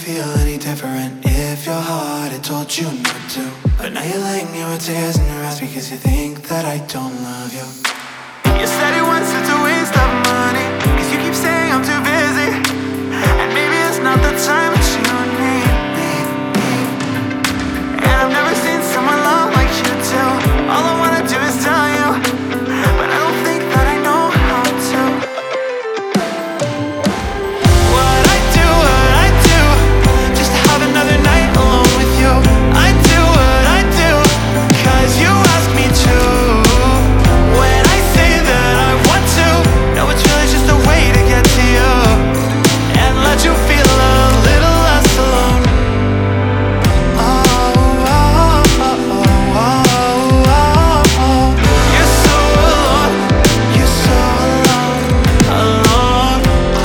feel any different if your heart had told you not to. But now you're laying here with tears in your eyes because you think that I don't love you. You said it once, it's a waste of money, cause you keep saying I'm too busy, and maybe it's not the time that you need me. And I've never seen someone love like you do. All I wanna do is tell you, but I don't think that I know how to. What I do, just to have another night alone with you. I do what I do, cause you ask me to. When I say that I want to, no, it's really just a way to get to you and let you feel a little less alone. Oh, oh, oh, oh, oh, oh, oh. You're so alone, you're so alone, alone.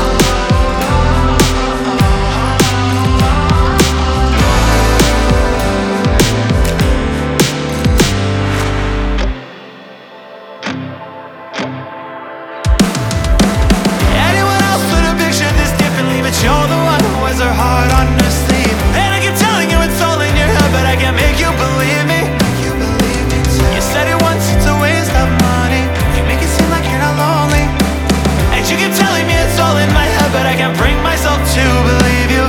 Anyone else would have pictured this differently, but you're the one who wears her heart on her sleeve. And I keep telling you it's all in your head, but I can't make you believe me. You said it once, it's a waste of money. You make it seem like you're not lonely, and you keep telling me it's all in my head, but I can't bring myself to believe you.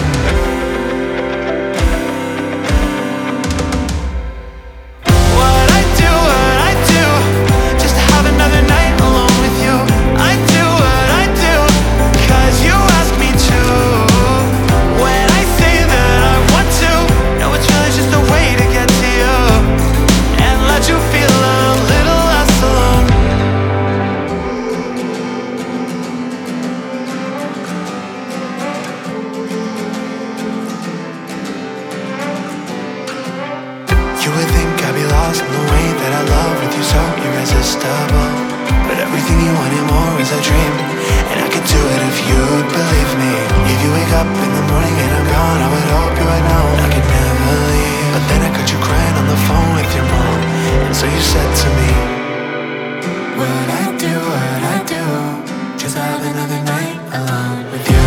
What I do, just to have another night alone with you. I do what I do, cause you ask me to. When I say that I want to, no, it's really just a way to get to you and let you feel a little less alone. You would think I'd be lost in the way that I love with you, so irresistible. But everything you wanted more is a dream, and I could do it if you'd believe me. If you wake up in the morning and I'm gone, I would hope you would know I could never leave. But then I caught you crying on the phone with your mom, and so you said to me, what I do, just have another night alone with you.